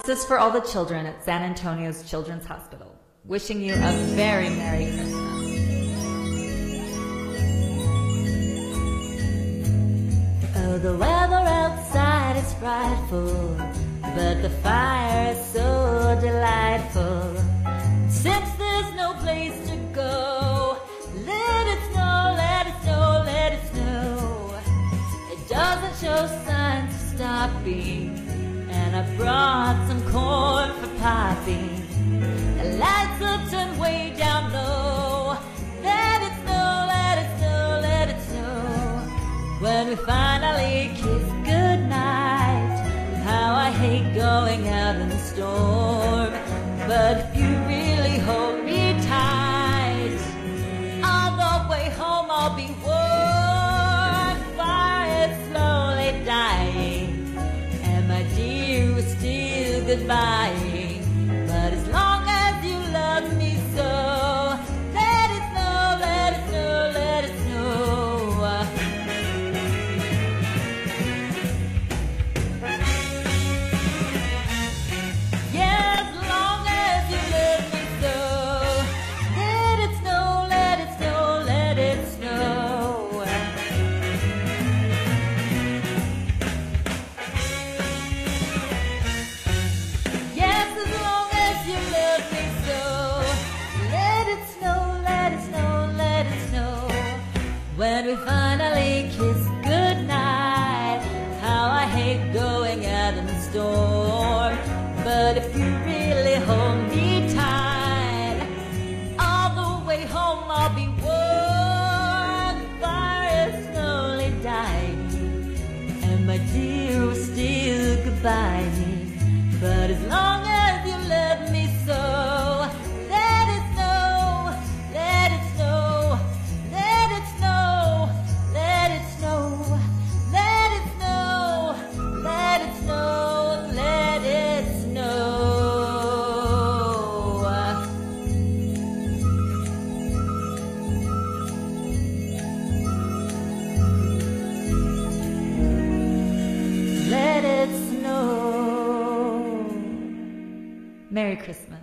This is for all the children at San Antonio's Children's Hospital, wishing you a very Merry Christmas. Oh, the weather outside is frightful, but the fire is so delightful. Since there's no place to go, let it snow, let it snow, let it snow. It doesn't show signs of stopping, and I brought some corn for popping. The lights will turn way down low. Let it snow, let it snow, let it snow. When we finally kiss goodnight, how I hate going out in the storm. But if you really hold me tight, on the way home I'll be warm. Fire is slowly dying, and my dear, we're still goodbying. But as long as you love me so, let it snow, let it snow, let it snow. Yeah, as long as you love me so, let it snow, let it snow, let it snow. Yes, as long as you love me so, let it snow, let it snow, let it snow. When we finally kiss goodnight, how I hate going out in the storm. But if you really hold me tight, all the way home I'll be warm. The fire is slowly dying, and my dear, we're still goodbying. But as long as you love me so, let it snow, let it snow, let it snow, let it snow, let it snow, let it snow, let it snow. Let it snow. Merry Christmas.